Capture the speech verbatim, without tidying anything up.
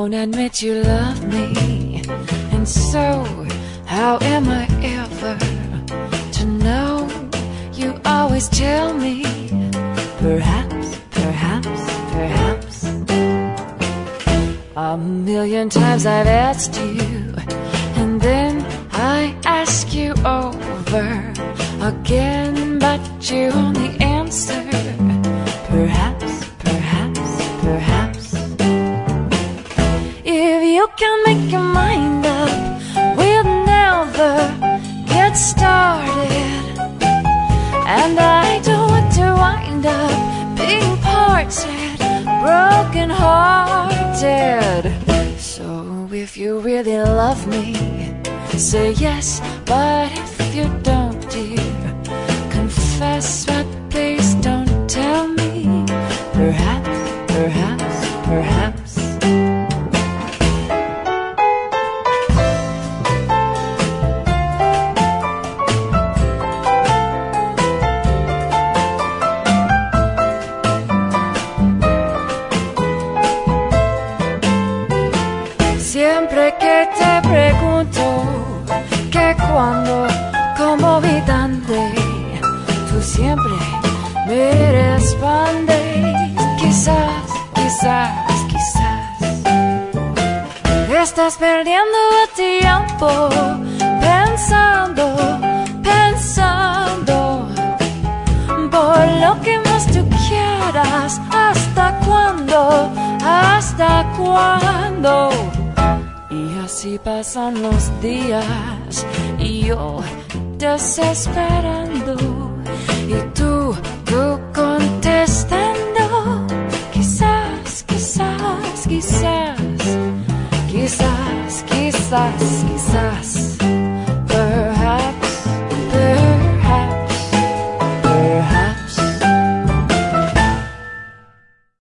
won't admit you love me. And so, how am I ever to know? You always tell me, perhaps, perhaps, perhaps. A million times I've asked you, and then I ask you over again, but you only answer, perhaps, perhaps, perhaps. If you can make your mind up, we'll never get started. And I don't want to wind up being parted, broken hearted. So if you really love me, say yes, but if you don't, dear, confess, but please don't tell me, perhaps, perhaps, perhaps. Siempre que te pregunto que cuando, cómo y dónde, tú siempre me respondes, quizás, quizás, quizás. Estás perdiendo el tiempo pensando, pensando, por lo que más tú quieras. ¿Hasta cuándo? ¿Hasta cuándo? Y así pasan los días y yo desesperando y tú, tú contestando, quizás, quizás, quizás, quizás, quizás, quizás.